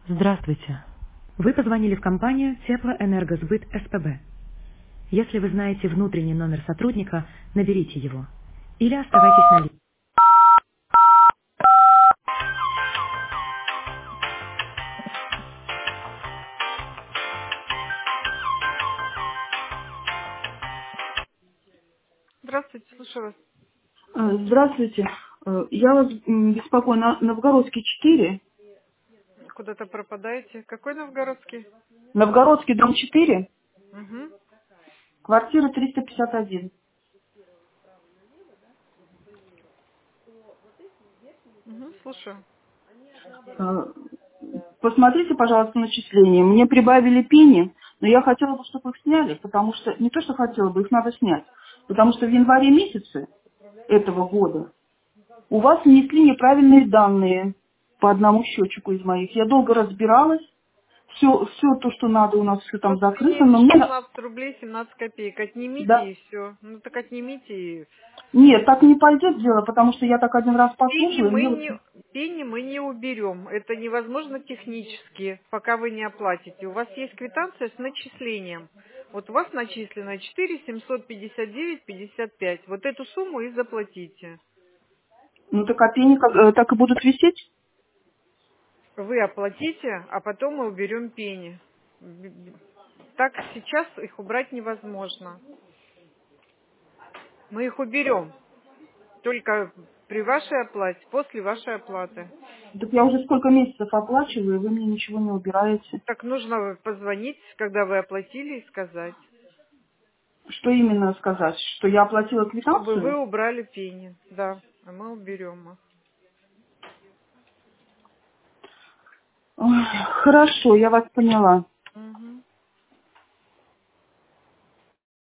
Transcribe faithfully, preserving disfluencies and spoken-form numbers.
Здравствуйте. Вы позвонили в компанию Теплоэнергосбыт СПБ. Если вы знаете внутренний номер сотрудника, наберите его. Или оставайтесь на линии. Здравствуйте, слушаю вас. Э, Здравствуйте. Э, Я вас м, беспокою на Новгородский четыре. Куда-то пропадаете. Какой Новгородский? Новгородский дом четыре, Угу. квартира триста пятьдесят один. Угу, слушаю. Э, Посмотрите, пожалуйста, начисления. Мне прибавили пени, но я хотела бы, чтобы их сняли, потому что, не то, что хотела бы, их надо снять. Потому что в январе месяце этого года у вас внесли неправильные данные по одному счетчику из моих. Я долго разбиралась, все, все то, что надо, у нас все там Вот вы закрыто, имеете но мне... на- шестнадцать рублей семнадцать копеек. Отнимите Да. и все. Ну так отнимите и... Нет, так не пойдет дело, потому что я так один раз Пени послушала, и мы мне вот... не, пени мы не уберем. Это невозможно технически, пока вы не оплатите. У вас есть квитанция с начислением. Вот у вас начислено четыре семьсот пятьдесят девять пятьдесят пять. Вот эту сумму и заплатите. Ну так опени как- э, так и будут висеть? Вы оплатите, а потом мы уберем пени. Б- б- Так сейчас их убрать невозможно. Мы их уберем только при вашей оплате, после вашей оплаты. Так я уже сколько месяцев оплачиваю, и вы мне ничего не убираете. Так нужно позвонить, когда вы оплатили, и сказать, Что именно сказать? Что я оплатила чтобы вы квитанцию? убрали пени. Да, а мы уберем их. Ой, хорошо, я вас поняла.